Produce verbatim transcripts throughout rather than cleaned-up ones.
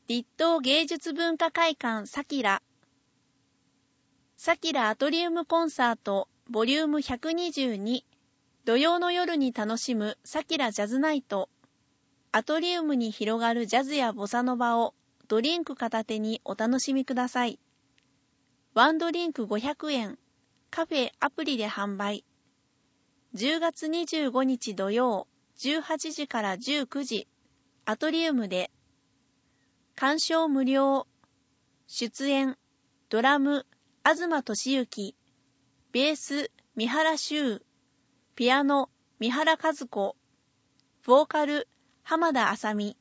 立東芸術文化会館サキラサキラアトリウムコンサートボリュームひゃくにじゅうに土曜の夜に楽しむサキラジャズナイト。アトリウムに広がるジャズやボサノバをドリンク片手にお楽しみください。ワンドリンクごひゃくえん、カフェアプリで販売。じゅうがつにじゅうごにち土曜じゅうはちじからじゅうくじ、アトリウムで。鑑賞無料。出演、ドラム、東俊之、ベース、三原修、ピアノ、三原和子、ボーカル、浜田麻美。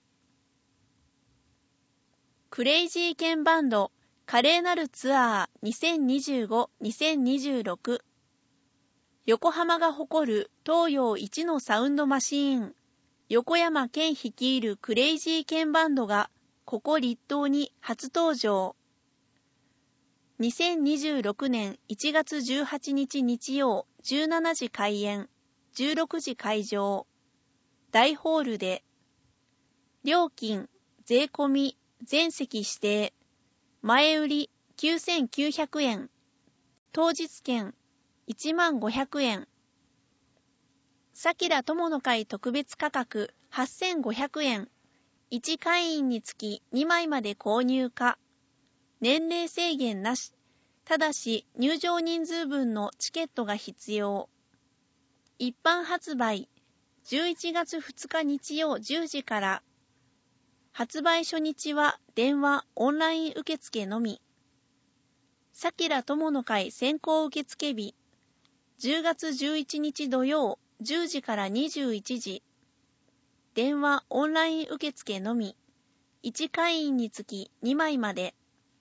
クレイジーケンバンド、華麗なるツアーにせんにじゅうご・にせんにじゅうろく。横浜が誇る東洋一のサウンドマシーン、横山健率いるクレイジーケンバンドが、ここ立東に初登場。にせんにじゅうろくねんいちがつじゅうはちにち日曜じゅうしちじ開演、じゅうろくじ会場。大ホールで。料金、税込み、全席指定。前売りきゅうせんきゅうひゃくえん。当日券いちまんごひゃくえん。サキラ友の会特別価格はっせんごひゃくえん。いち会員につきにまいまで購入可。年齢制限なし。ただし入場人数分のチケットが必要。一般発売じゅういちがつふつか日曜じゅうじから。発売初日は電話・オンライン受付のみ。サキラ友の会先行受付日じゅうがつじゅういちにち土曜じゅうじからにじゅういちじ。電話・オンライン受付のみ。いち会員につきにまいまで。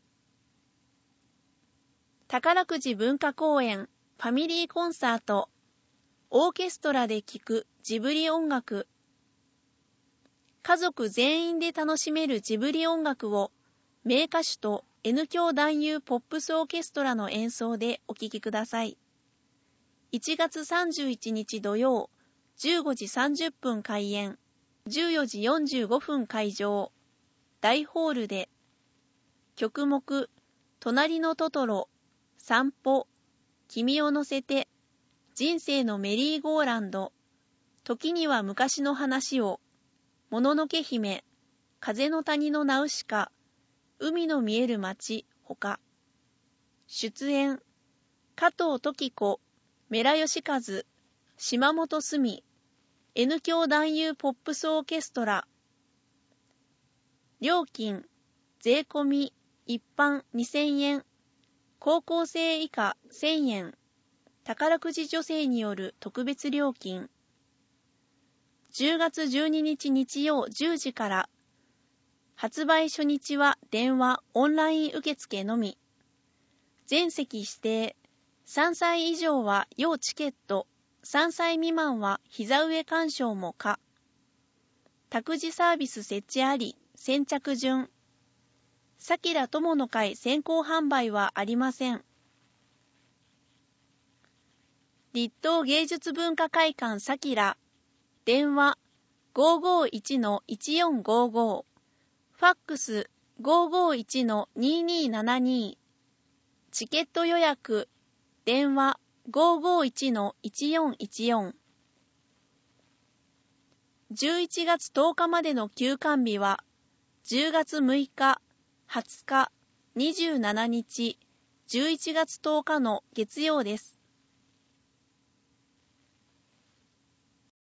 宝くじ文化公園ファミリーコンサート。オーケストラで聴くジブリ音楽。家族全員で楽しめるジブリ音楽を名歌手と N 響男優ポップスオーケストラの演奏でお聴きください。いちがつさんじゅういちにち土曜じゅうごじさんじゅっぷん開演、じゅうよじよんじゅうごふん会場。大ホールで。曲目、隣のトトロ、散歩、君を乗せて、人生のメリーゴーランド、時には昔の話を、もののけ姫、風の谷のナウシカ、海の見える街、ほか。出演、加藤登紀子、メラヨシカズ、島本澄、N 響男優ポップスオーケストラ。料金、税込み、一般にせんえん。高校生以下せんえん。宝くじ助成による特別料金。じゅうがつじゅうににち日曜じゅうじから。発売初日は電話・オンライン受付のみ。全席指定。さんさい以上は要チケット。さんさい未満は膝上鑑賞も可。託児サービス設置あり、先着順。サキラ友の会先行販売はありません。立東芸術文化会館サキラ。電話 ごーごーいちのいちよんごーごー。ファックス ごーごーいちのにーにーななにー。チケット予約。電話 ごーごーいちのいちよんいちよん。じゅういちがつとおかまでの休館日はじゅうがつむいか、はつか、にじゅうしちにち、じゅういちがつとおかの月曜です。